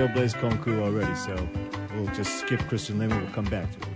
Blaise Concours already, so we'll just skip Christian Lemon. We'll come back to it.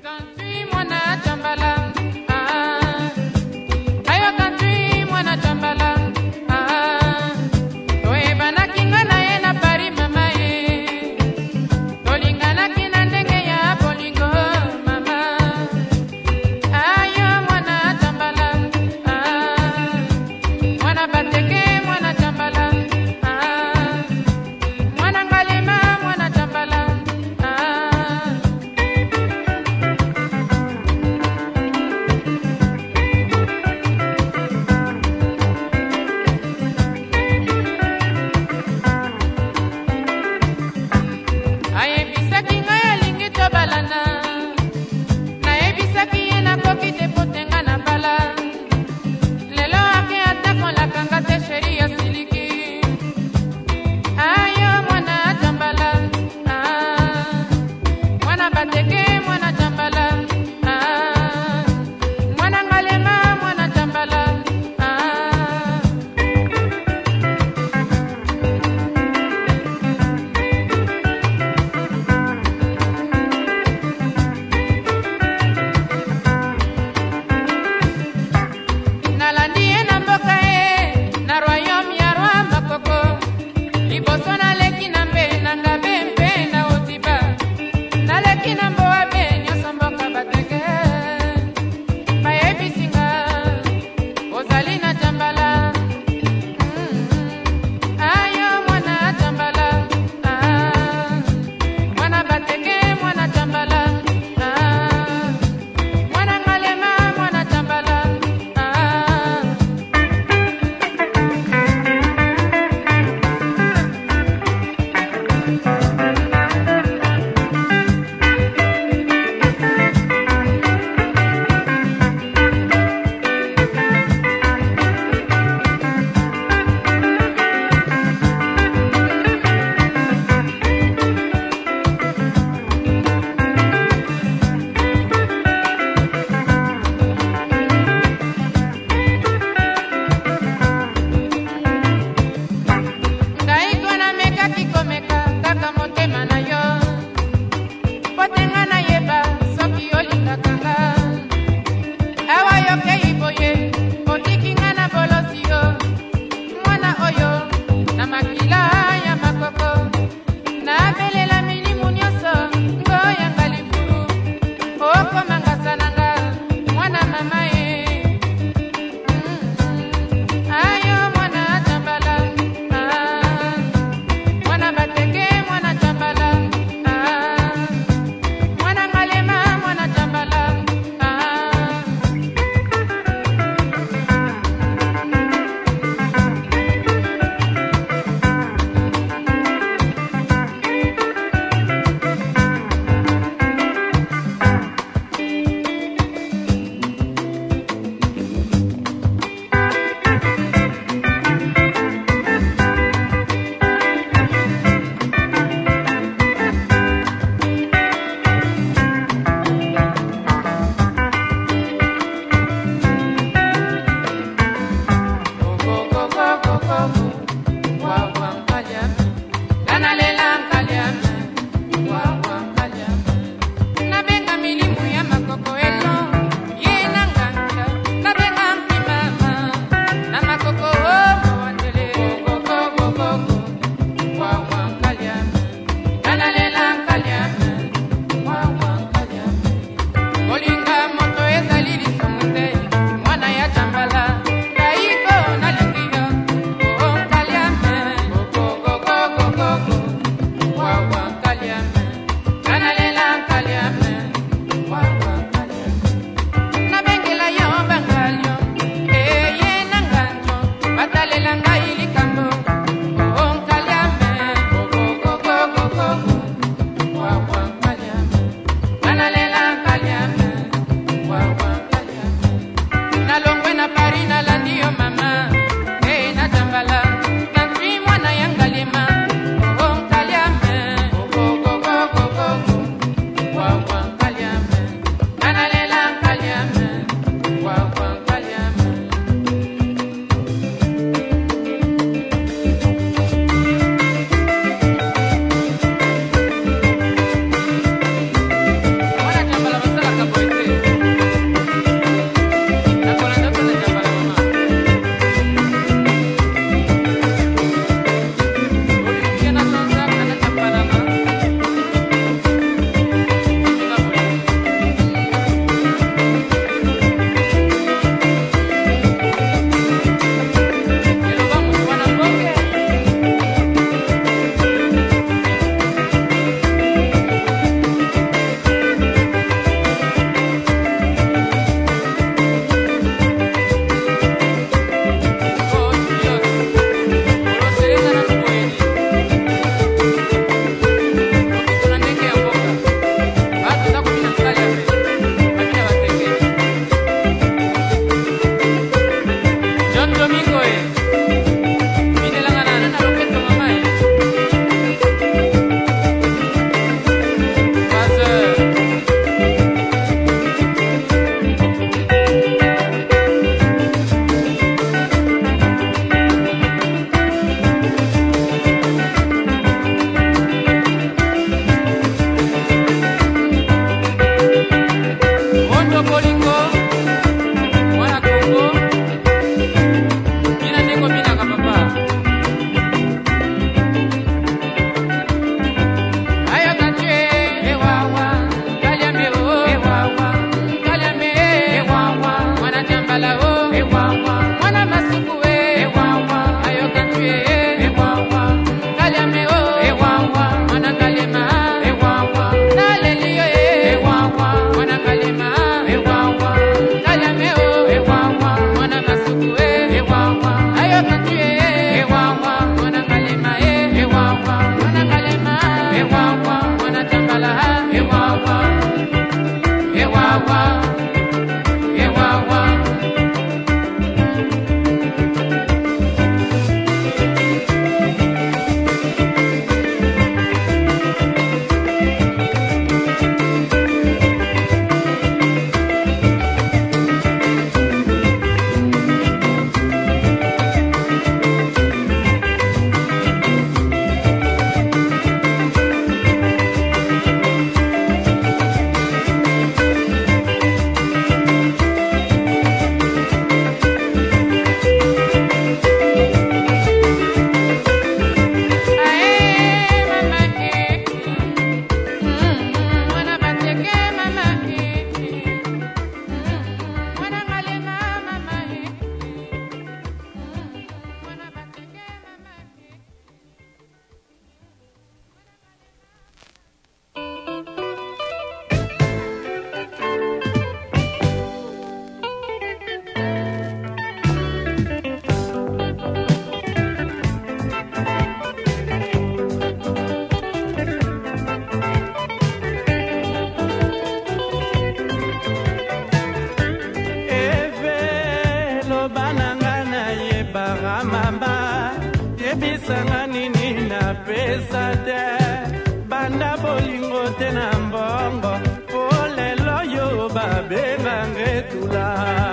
yebisanga nini na pesa te banda bolingo te na mbongo po lelo yo babenga ngetula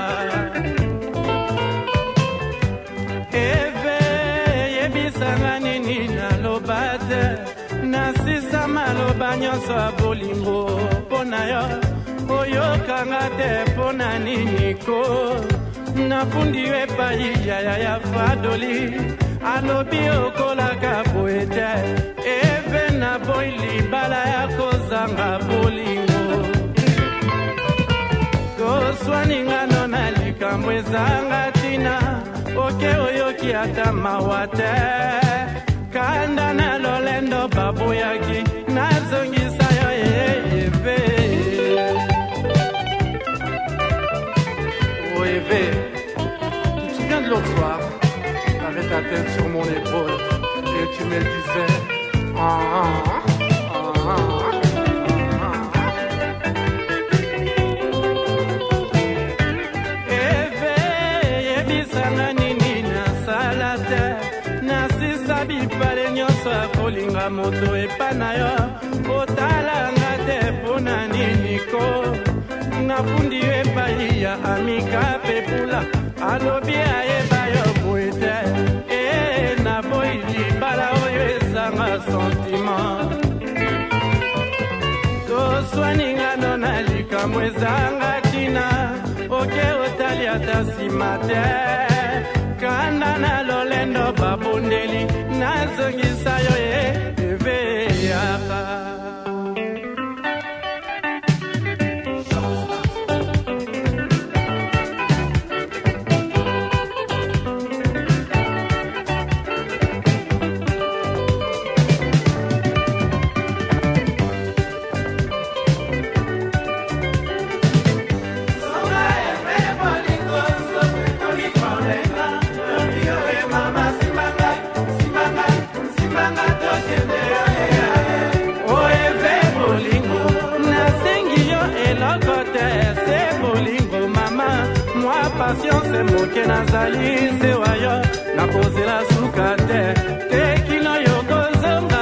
eve yebisanga nini na loba te nasisa maloba nyonso ya bolingo mpo na yo oyokanga te mpo na nini ko nafundi yo epai ya fadoli alobi okolaka boye te eve na boyi libala ya kozanga bolingo koswaningano na likambo ezanga ntina oke oyoki ata mawa te kanda na lolendo baboyaki nazongisa yo eve oh eve tu te souviens de l'autre soir t'avais ta tête sur mon épaule et tu me disais eve yebisanga nini nasala te nasisa bipale nyonso ya kolinga moto epa na yo otalanga te mpo na nini ko nafundi yo epai ya amika pepula alobi ayeba yo boye te naboyi libala oyo ezanga sentiment koswaningano na likambo ezanga ntina oke otali ata nsima te kanda na lolendo babondeli nazongisa yo eve yaka patience moke nazali sewa yo nakozela suka te tekino yo kozonga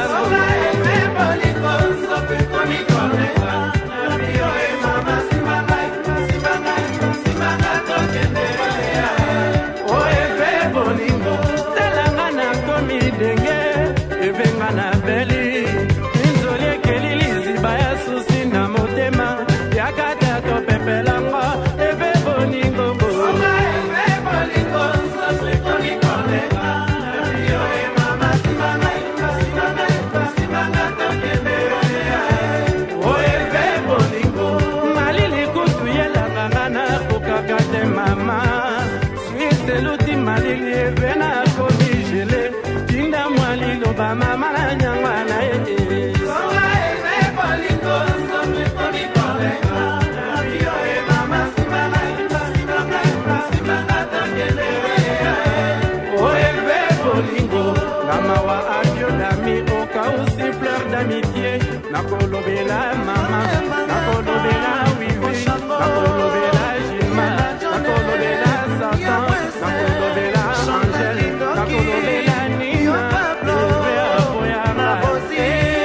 oeve bolingo telanga nakomi denge evenga na beli inzoli ekeli liziba ya susi na motema yakata topepelango eve bolingo mama suisse luti malili evena komijele tinda mwalilo ba mama na nyangwa na songa eve bolingo sope komi kolenga yo e mama simanga tangele o eve bolingo mama wa adio dami oka aussi fleur d'amitié nakolobela mama nakolobela wiwi nakolobela nakolobela Satan, nakolobela Angel, nakolobela Nina, nakolobela Boyama.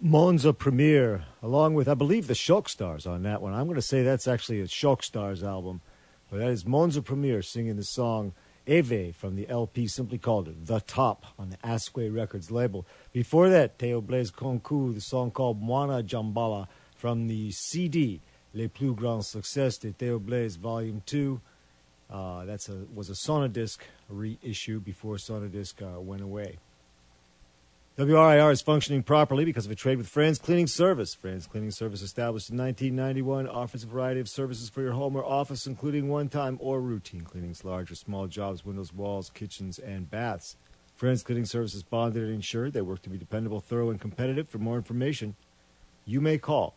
Monza Premiere, along with, I believe, the Shock Stars on that one. I'm going to say that's actually a Shock Stars album. But that is Monza Premiere singing the song Eve from the LP simply called it The Top on the Asque Records label. Before that, Theo Blaise Concours, the song called Moana Jambala from the CD Les Plus Grands Succès de Theo Blaise Volume 2. Was a Sonadisc reissue before Sonadisc went away. WRIR is functioning properly because of a trade with Franz Cleaning Service. Franz Cleaning Service, established in 1991, offers a variety of services for your home or office, including one-time or routine cleanings, large or small jobs, windows, walls, kitchens, and baths. Franz Cleaning Service is bonded and insured. They work to be dependable, thorough, and competitive. For more information, you may call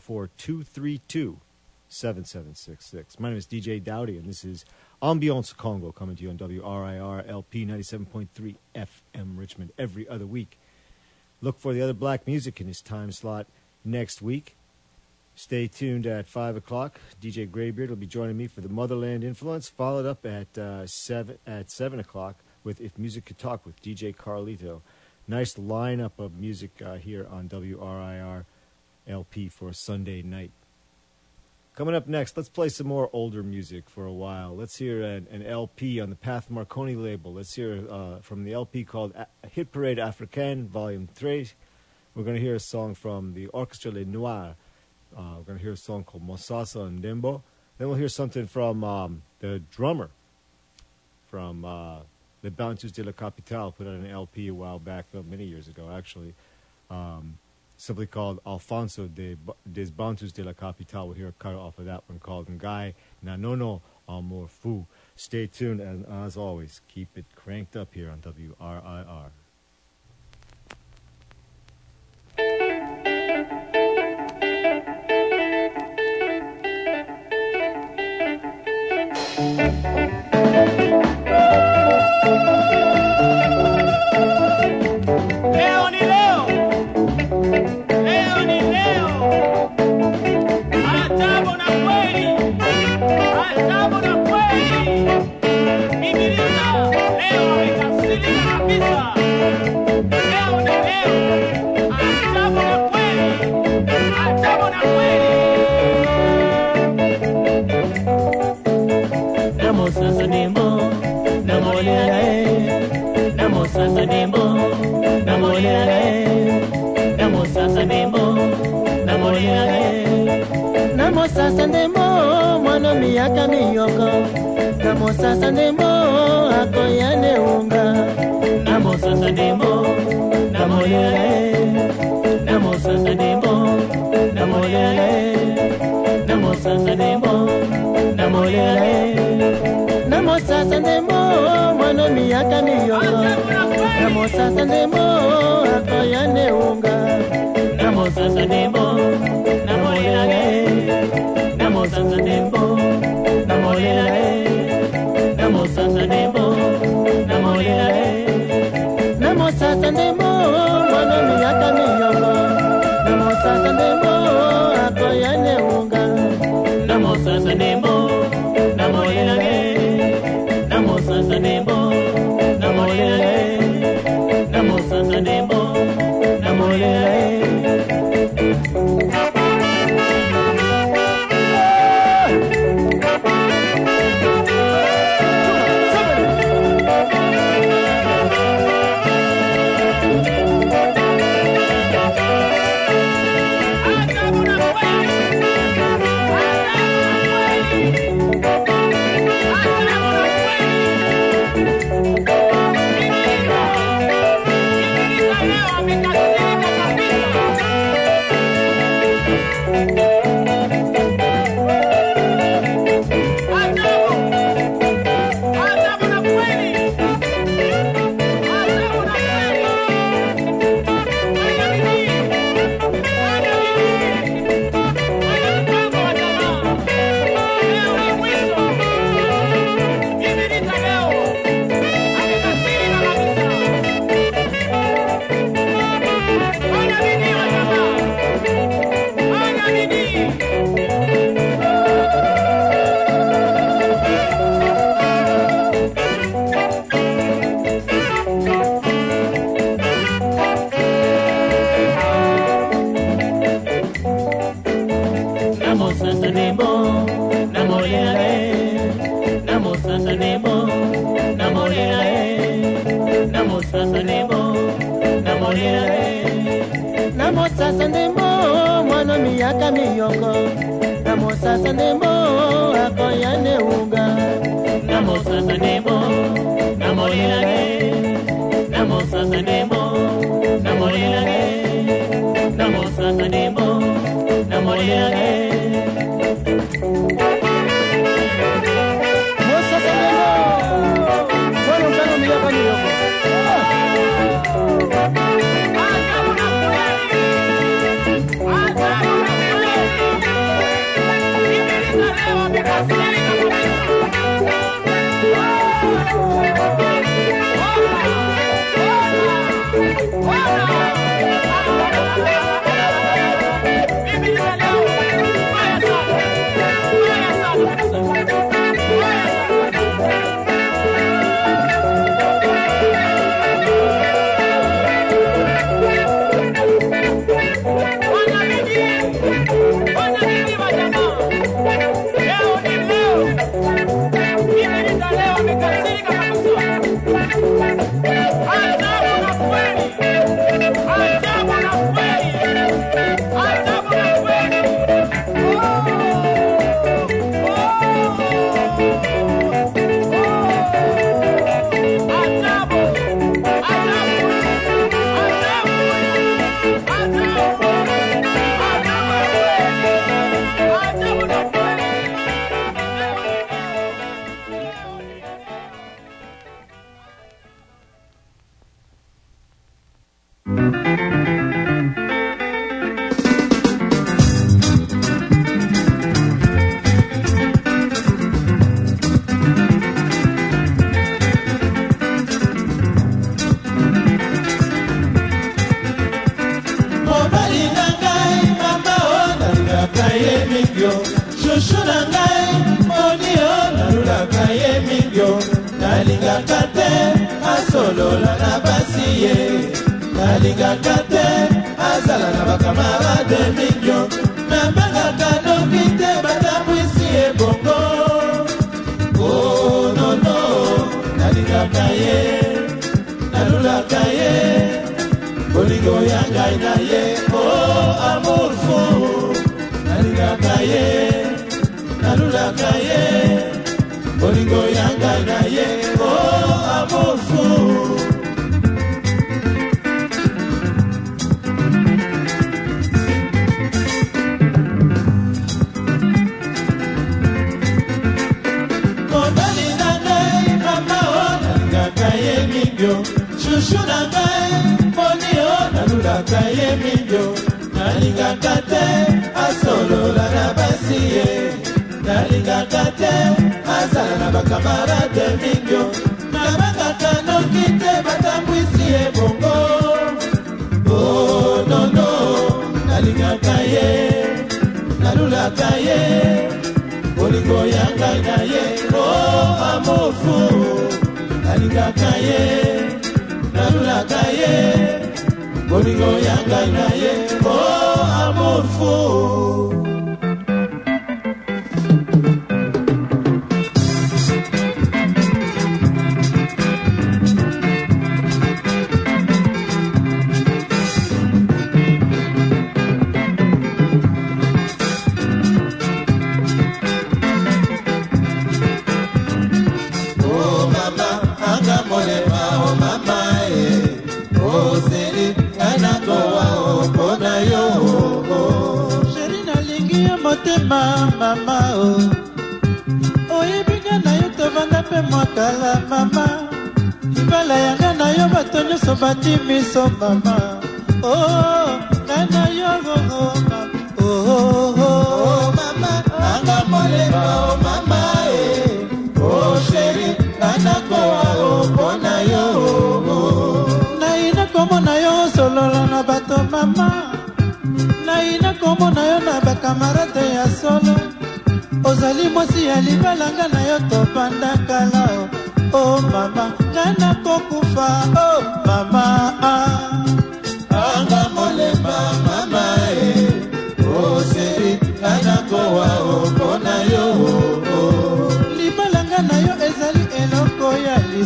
804-232-7766. My name is DJ Dowdy, and this is Ambiance Congo, coming to you on WRIR LP 97.3 FM Richmond every other week. Look for the other black music in this time slot next week. Stay tuned at 5 o'clock. DJ Greybeard will be joining me for the Motherland Influence, followed up at 7 o'clock with If Music Could Talk with DJ Carlito. Nice lineup of music here on WRIR LP for a Sunday night. Coming up next, let's play some more older music for a while. Let's hear an LP on the Path Marconi label. Let's hear from the LP called Hit Parade Africaine, Volume 3. We're going to hear a song from the Orchestre Les Noirs. We're going to hear a song called Mosasa and Dembo. Then we'll hear something from the drummer from Les Bantus de la Capitale, put out an LP a while back, many years ago, actually. Simply called Alfonso des Bantus de la Capitale. We'll hear a cut off of that one called Ngai Nanono Amour Fou. Stay tuned, and as always, keep it cranked up here on WRIR. Namosasa ndemo mwana miyaka miyoko. Namosasa ndemo akoyane unga. Namosasa ndemo namoyale. Namosasa ndemo namoyale. Namosasa ndemo namoyale. Namosasa ndemo mwana miyaka miyoko. Namosasa ndemo akoyane unga. Namosasa ndemo namoyale. Namosasa ndemo namoyale. Namosasa ndemo namoyale. Namosasa ndemo mwana miyaka miyoko. Namosasa ndemo akoyane unga. Namosasa ndemo namoyale. Namosasa ndemo namoyale. Namosasa ndemo namoyale. mosasa ndemo namolela na mosasa ndemo mwana miyaka miyoko na mosasa ndemo akoya neunga na mosasa ndemo namolela na mosasa ndemo namolela na mosasa ndemo namolela mosasa ndemo mwana miyaka miyoko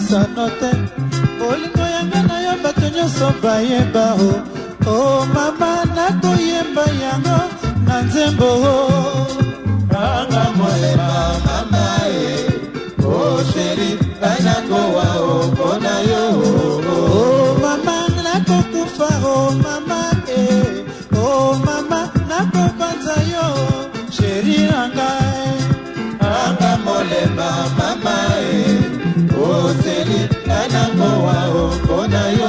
mopesano te bolingo yanga na yo bato nyonso bayeba o mama nakoyemba yango na nzembo anga molema mama o sheri banakowa mpona yo o mama nakokufa o mama o mama nakobanza yo sheri nanga anga molema mama o sheri banakowa mpona yo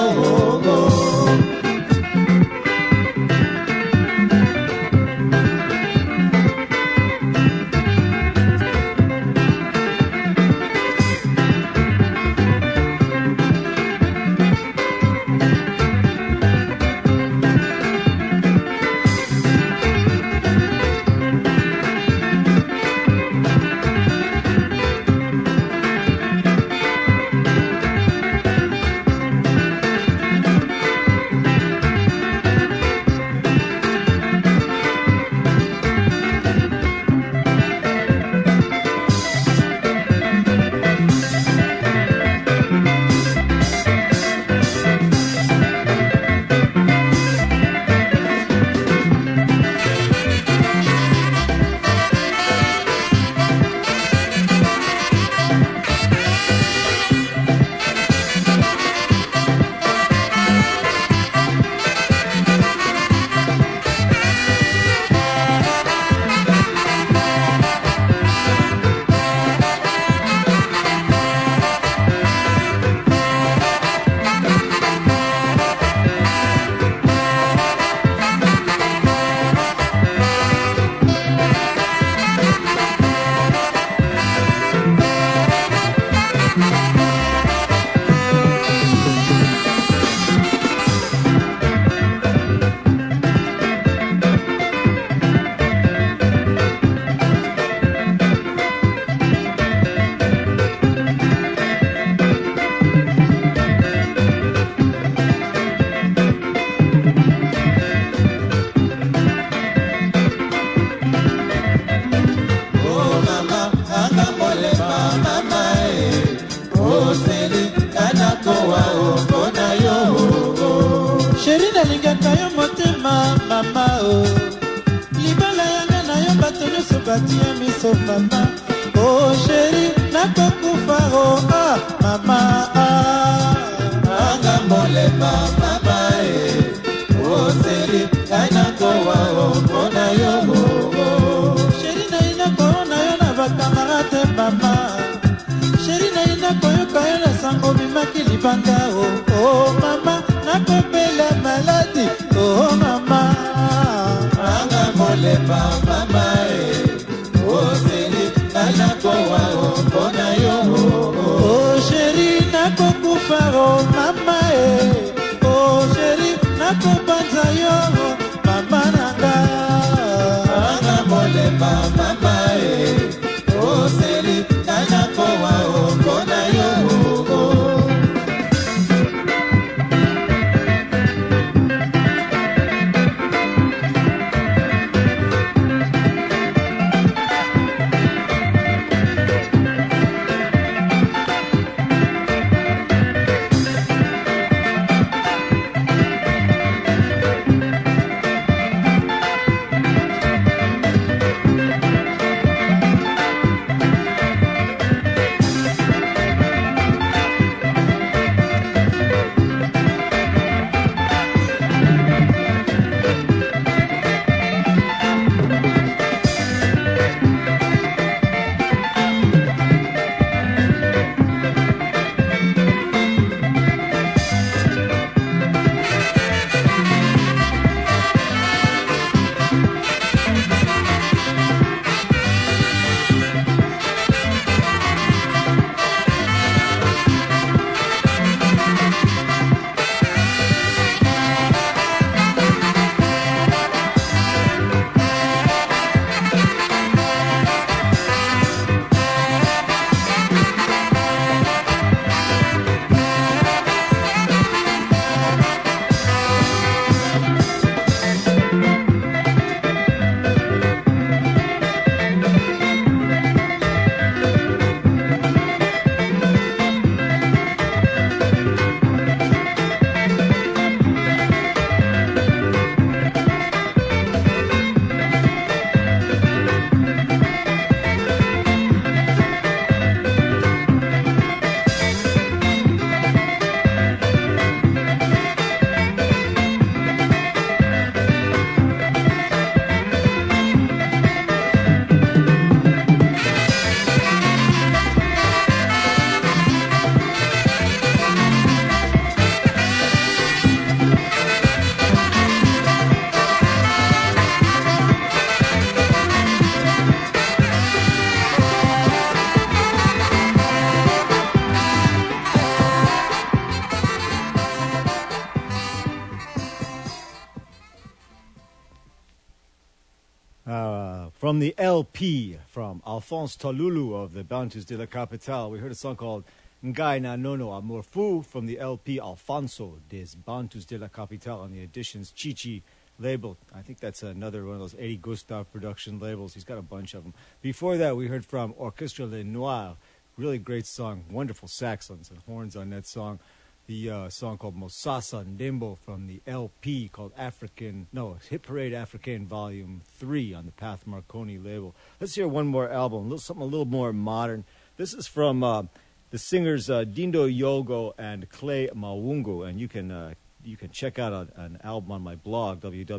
From the LP from Alphonse Tolulu of the Bantus de la Capitale, we heard a song called Ngai Na Nono Amor Fu from the LP Alfonso des Bantus de la Capitale on the Editions Chichi label. I think that's another one of those Eddie Gustave production labels. He's got a bunch of them. Before that, we heard from Orchestre Les Noirs. Really great song. Wonderful saxons and horns on that song. The song called Mosasa Ndembo from the LP called Hit Parade Africaine Volume 3 on the Path Marconi label. Let's hear one more album, something a little more modern. This is from the singers Dindo Yogo and Clay Mawungu, and you can check out an album on my blog,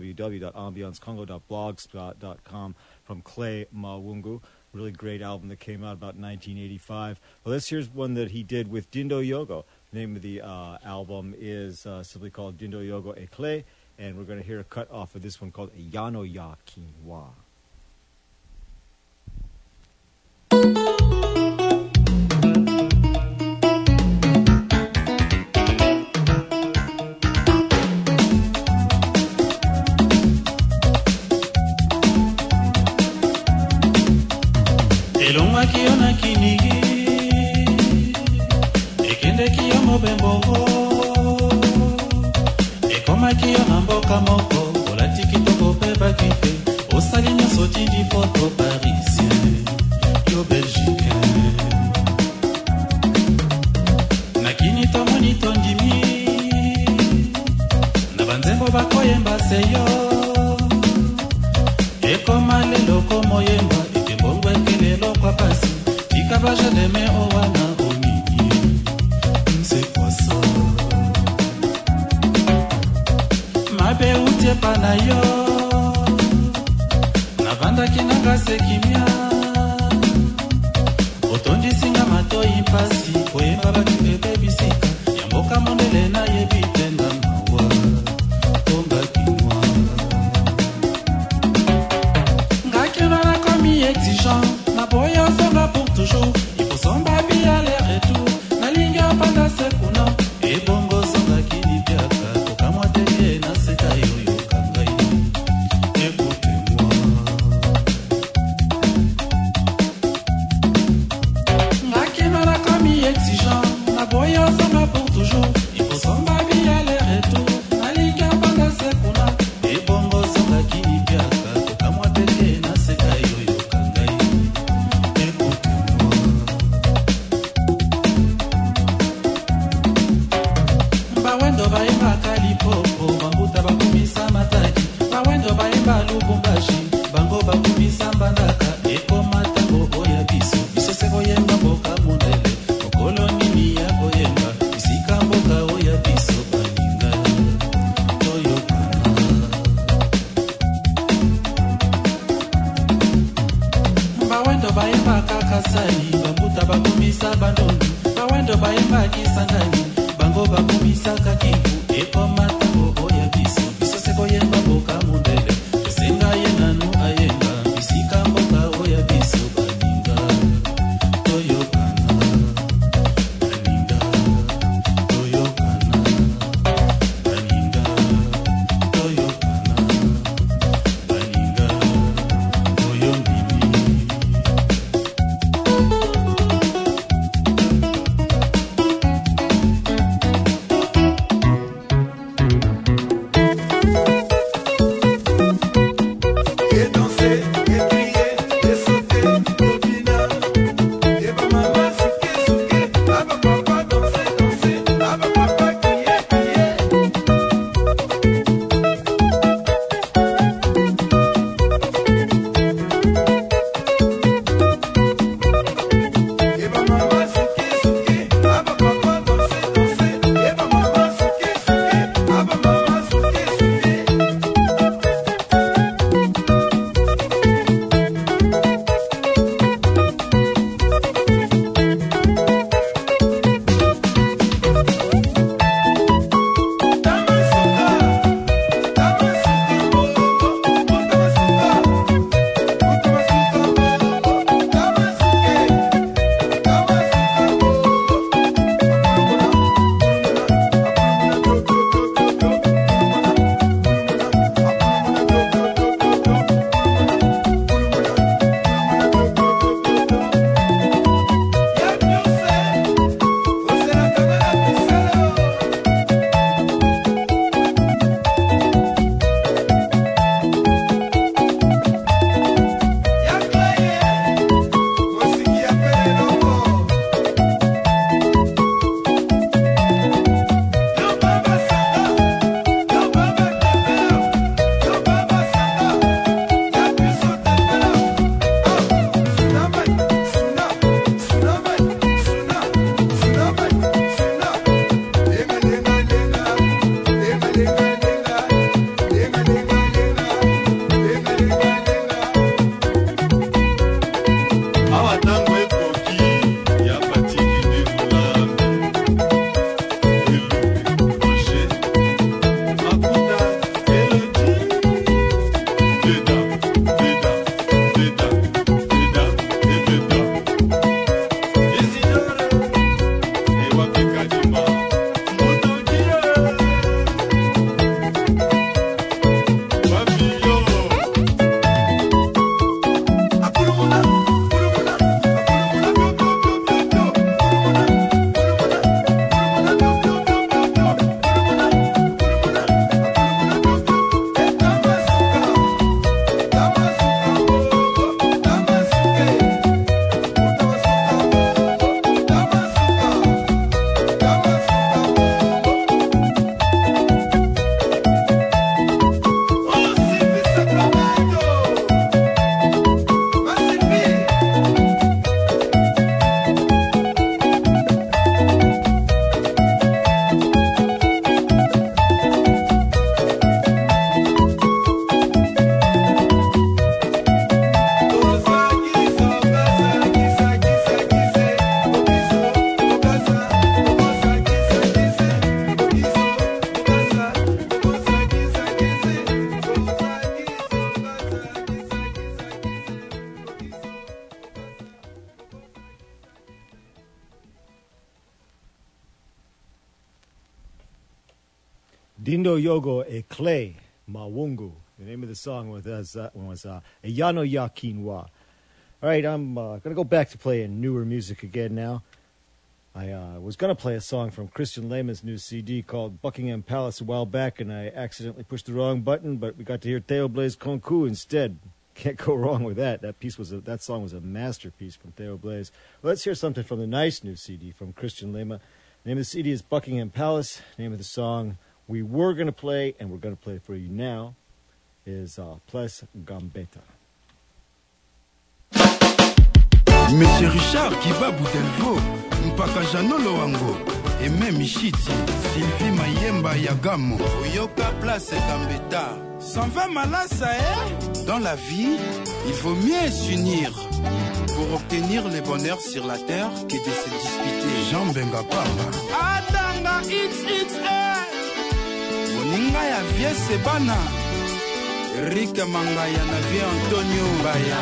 www.ambiancecongo.blogspot.com, from Clay Mawungu. Really great album that came out about 1985. Well, here's one that he did with Dindo Yogo. The name of the album is simply called Dindo Yogo et Clay, and we're going to hear a cut off of this one called Yano Ya Kinwa. Elongwa kiona kinigi Ekende kiyo mobembo Ekoma kiona mboka moko Olati kitoko peba kife Osali nyoso tindi foto parisien Yo belgicain Nakini tomoni tondimi Nabanzembo bakoyemba seyo Ekoma lelo komo yemba Pasi, Ikabaja de me owana onini, c'est quoi ça? Mabe utie panayo, Navanda kinanga sekimia, Otondi singa mato impasi, Koyemba baki bebe bisika, Yamboka mondele na yebite na mawa, Tonga kinwa. Ngakena na komi exigeant, Boya sanga pour toujours, il faut son babi à l'air et tout. Na linga panda sekuna, e bongo sanga kini piaka. Oka mwa teke na seka yoyo kangai. Écoutez-moi. Ngakina na komi exigeant, na boya sanga pour toujours, il faut son babi à l'air et tout. Na linga panda sekuna, e bongo sanga kini piaka. Oka mwa teke na seka yoyo kangai. Bawendo baimba kalipopo, bambuta bakumisa mataki. Bawendo baimba lubumbashi, bango bakumisa mbandaka. Eko matango oya biso, biso seko yemba boka mundele. Okolo nini ya koyemba, bisika mboka oya biso baninga. Toyo kana. Bawendo baimba kakasani, bambuta bakumisa bandondu. Bawendo baimba kisangani, bango bakumisa kakivu, eko matango Dindo Yogo e Clay Mawungu. The name of the song was Ayano Ya Kinwa. All right, I'm going to go back to playing newer music again now. I was going to play a song from Christian Lehman's new CD called Buckingham Palace a while back, and I accidentally pushed the wrong button, but we got to hear Theo Blaise Concu instead. Can't go wrong with that. That song was a masterpiece from Theo Blaise. Well, let's hear something from the nice new CD from Christian Lehman. The name of the CD is Buckingham Palace. The name of the song we were going to play, and we're going to play it for you now, is Place Gambetta. Monsieur Richard Kibabu Delvaux, Mpaka Janolo Wango, Aimé Michiti, Sylvie Mayemba Yagamo, Oyoka Place Gambetta. S'en va malasa, Dans la vie, il vaut mieux s'unir pour obtenir le bonheur sur la terre que de se disputer. Jean Benga Pamba. Adanga XXL. Moninga ya vie Sebana. Rick Mangaya na vie Antonio Baya.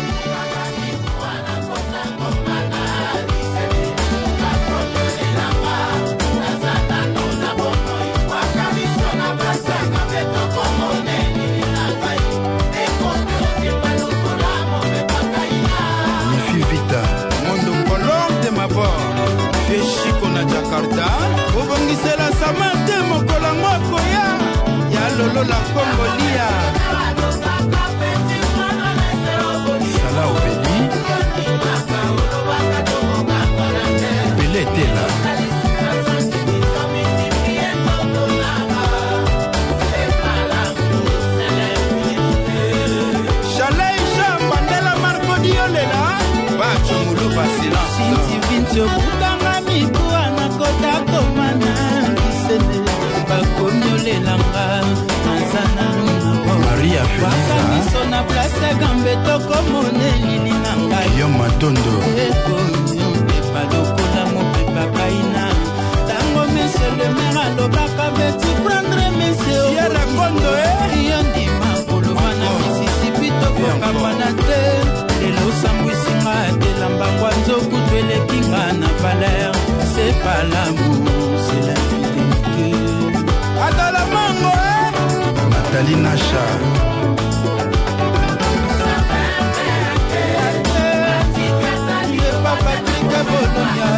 Feshiko na Jakarta Obongisela Samante Mokola Moko ya Lolo la Congolia Salah Obeli Beletela Chalet Bandela Marco Diolela Bacho Muluba Silence Sinti Vincio Butanga Mikuana Kota Komana Kisene Bakomolelanga Nazana Maria Felisa Wakamisona Place Gambeto Komone Lilinanga Yo Matondo Eko Pepa Lokola Mo Pepa Kaina Tango Monsieur le maire Alobaka Beti Prendre Monsieur Sierra Kondo Yondi Makolomana Mississippi Toko Kapanate Lelo Sambwisinga Delambangwa Nzoku Twele Kinga na valeur c'est pas l'amour c'est l'infidélité Adala Mango Nathalie Nacha Papa Tika Bologna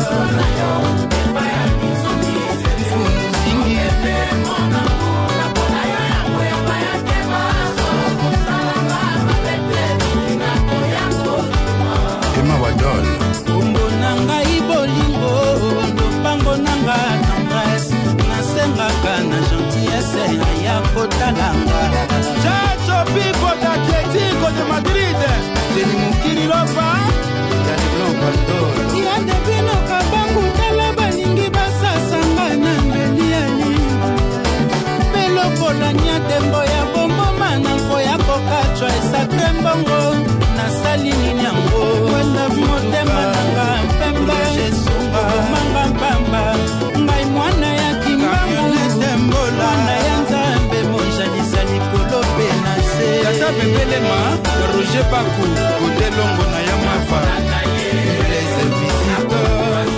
Emma Wadol Umbo nanga ibolingo Ndopango nanga tendresse Nasengaka na gentillesse ya kotalanga Chacho Pipo d'Atletico de Madrid Jenny Mukiri Lofa Yann Blanc Pandor Yann Bino Kabangu Tala balingi basasanga na mbeliani Peloko la nyatembo ya bombo manango ya kokachwa esakre mbongo Nasali ninyango Wenda motema nanga mpemba Manga mpamba Ngai mwana ya kimbangu Mwana ya nzambe Monjanisa likolope na se Tata Bebelema Roger Baku Kodelongo na ya mafa Les visiteurs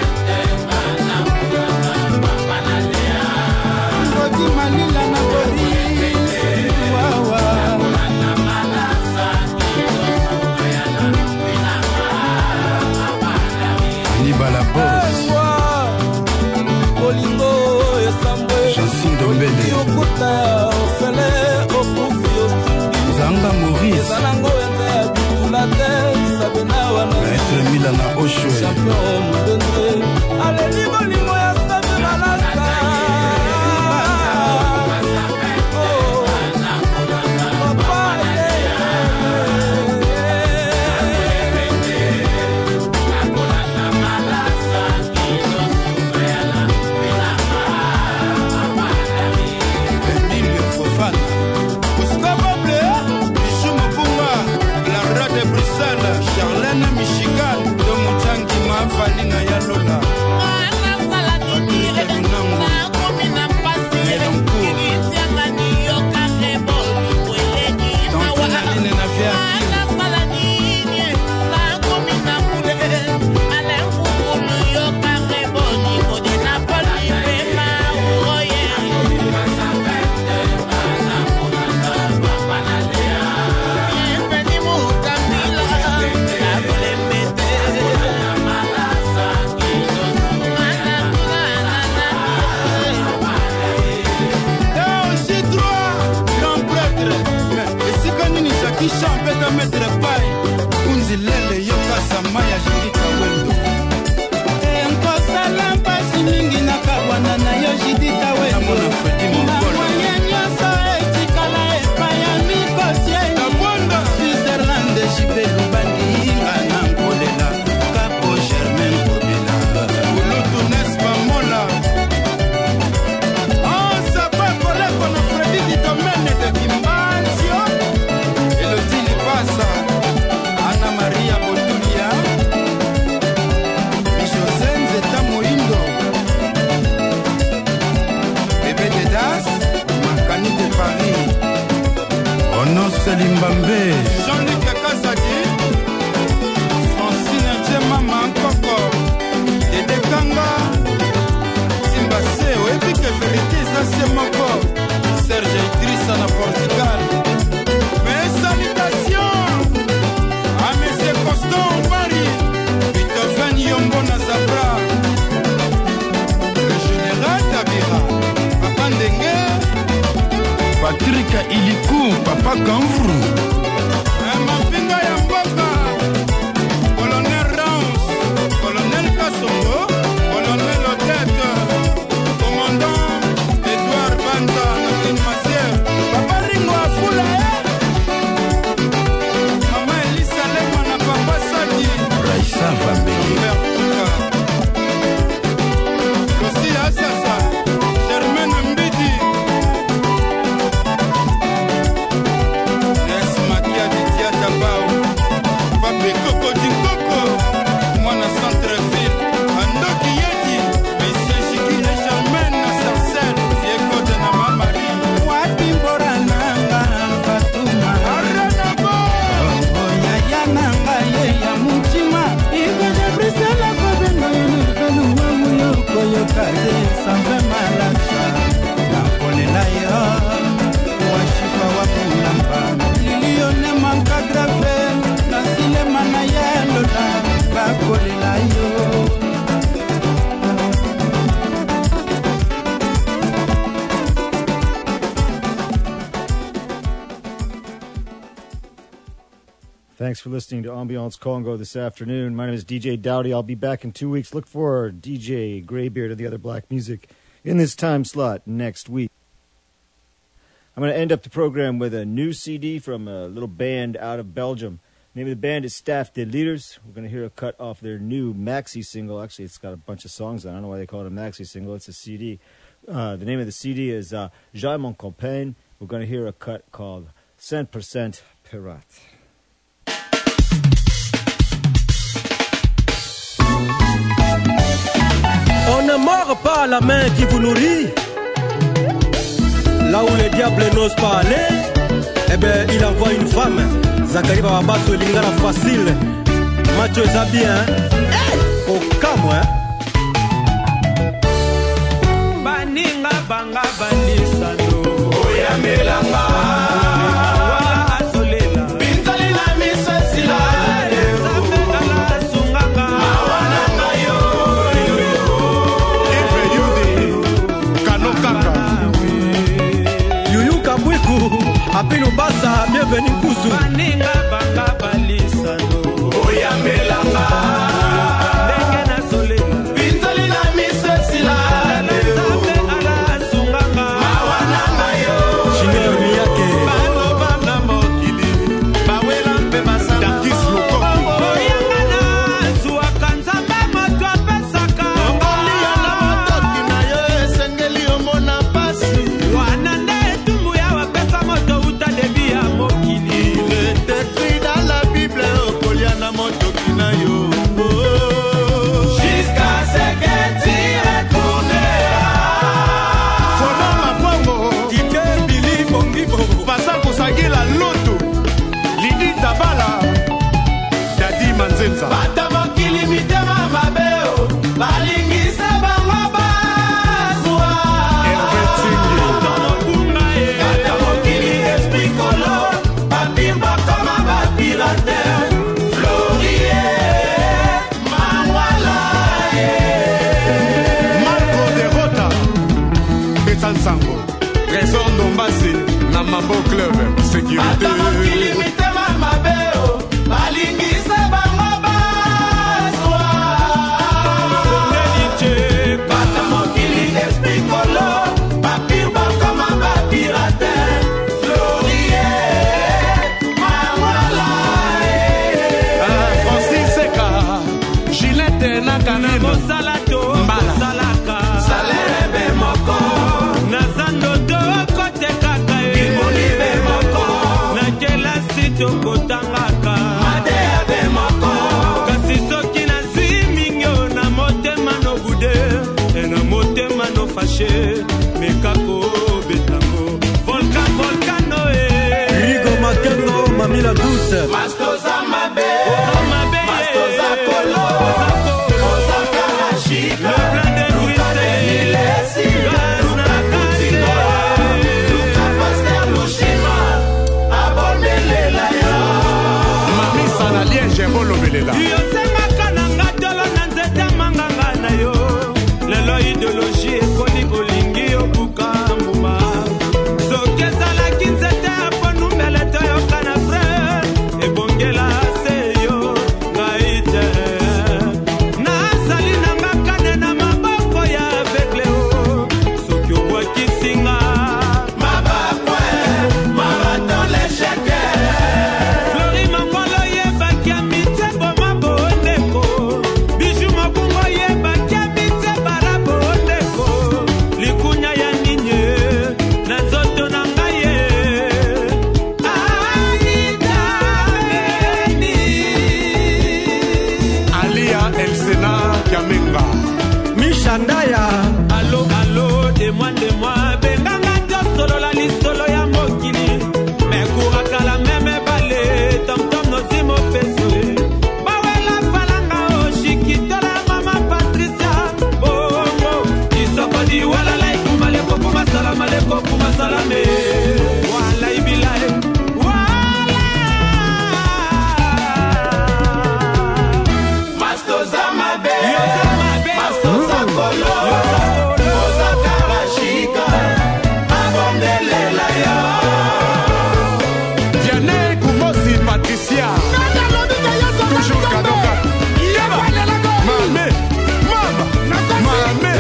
Rodi Malila na Boris Wawa Nibala Boss Olingo Esambwe Jacinto Mbele Yokuta Ofele Okufio Zanga Maurice Zanango Yende Abitulate Sabena Wana Maître Mila na Oshwe Champion Mudendre Ale Libo Limo ya Sabe Malasa Charlène Michigan, Domo Changi Mafalina esika wemoye nyonso etikala epai ya mikotie Switzerland jipe lubanginga na nkolela Capo Germain Kobela Ulutu Nespa Mola Sapa Koleko na Freddy di Domaine de Kimbanzio Elodie Lipasa Ana Maria Botulia José Nzeta Moindo Bébé Dedas Makani de Paris Ono Selimbambe Jean-Luc Kazadi Francine Djema Mankoko Dede Kanga Simba Seo Epike Vérité Zase Moko Serge Idrissa na Portugal Mes salutations à Monsieur Constant Paris Beethoven Yombo na Zabra Le général Tabira Papa Ndenge Patrick Ilikou Papa Kamvru Mapinga ya Mboka Colonel Rance Colonel Kasongo Colonel Odette Commandant Edouard Banda Nadine Massier Papa Ringo Afula Mama Elisa Lema na Papa Saki Raissa Vambeli Lucie Assasa Germaine Mbidi Nes Makia Didia Tabao Papi Koko Dikoko Mwana Centreville Andoki Yedi Monsieur Chikine Germaine na Sarcelle Diego de na Mamari Wapi mbora nanga Fatuma Aranabo Yaya nanga ye ya mutima Igwe brisela kobeno yunukanu wangu yoko yokade Sambe malasa Na kolela yo Washifa wa kulamba Lilione manka grave Na silema na yelo na Bakolela yo Thanks for listening to Ambiance Congo this afternoon. My name is DJ Dowdy. I'll be back in 2 weeks. Look for DJ Greybeard and the other black music in this time slot next week. I'm going to end up the program with a new CD from a little band out of Belgium. The name of the band is Staff de Leaders. We're going to hear a cut off their new maxi single. Actually, it's got a bunch of songs on it. I don't know why they call it a maxi single. It's a CD. The name of the CD is J'ai mon copain. We're going to hear a cut called 100% Pirate. On ne mord pas la main qui vous nourrit. Là où le diable n'ose pas aller, eh ben il envoie une femme. Zachary Bababaso Lingara facile. Macho ça bien. Hey! Au camp, hein? Baninga banga banisano. Oya melanga. Apino basa, bienvenue Kuzu. Baninga banga balisano. Oya melanga. Denga na solela. Binzali na mise silale. Zabe ala sunganga. Mawana mayo. Chinelo miyake. Bano bana mokili. Bawela mpe masanga. Dakis Loko. Oya ngana. Suwa kanzamba matwa pesaka. Ongali ya na motoki na yo esengeli omona pasi Wanande tumbu ya wapesa moto uta debi ya mokili. Il est écrit dans la Bible okolia na motoki na yo Jusqu'à ce que tu retourneras. Fono Mapongo Tike Billy Bongibo. Pasa Kusagila Loto Lidi Tabala Dadi Manzenza Bata mokili mitema mabeo. Balingisa bango bazwa. Hervé Tsingi Tono bunga ye. Bata mokili esprit kolo. Babimba kama bapirate. Florier. Mangwala ye. Marco Derota Betal Sango Trésor Ndombasi na Mambo Club Sécurité Bata mokili mitema mabeo. Balingisa bango bazwa. Bata mokili esprit kolo. Mastoza mabe, mastoza kolo, ozaka rashika, luka delilesi, luka kutingo, luka pasteur lushima, abondelela yo. Mamisa na liège bolobelela. Yosenga kananga tolo na nzete manganga na yo. Lelo idéologie ekoli bolingi obuka mbuma. Soki ezalaki nzete aponumele toyoka na frere. Ebongela se yo ngai te. Nazali nanga kane na maboko ya aveugle o. Soki obwakisinga Mabakwe, marathon l'échec. Flori Mangolo yebaki ya mitebo mabondeko. Bijou Mabungo yebaki ya miteba na bondeko. Likunya ya ninye na nzoto na ngai ye. Aida Beni. Alia El Sena Kiamenga. Mishandaya. Allo, allo, de moi, benganga dio solo la lisolo ya mokili. Mekuraka la meme bale, tom tom no zimo pesole. Bawela falanga o shikitola mama Patricia. Bongo, isoko di wala lai kumale kopuma salama le kopuma salame. Wala ibilai, wala. Mastoza mabe, Yoza mabe, mastoza kolo, ozaka rashika, abondelela yo. Vianney Kumosi Patricia. Toujours Kadoka. Mame, mama, mame.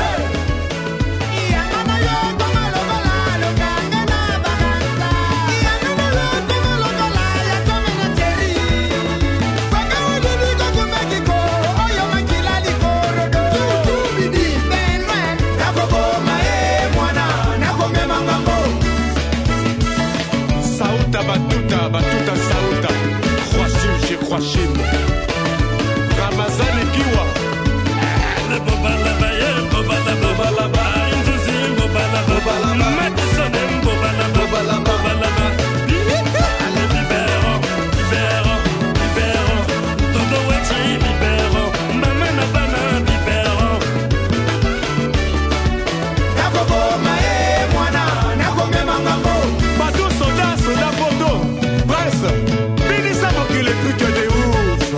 Sauta batuta, batuta sauta. Croissing, j'ai croissé. Ramazan Kiwa. Bateau soda, soda poto. Prince, bénissez moi que les trucs de ouf.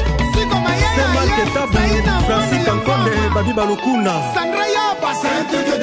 Francis Kankonde, Babi Balukuna. Sandra Yaba, Sainte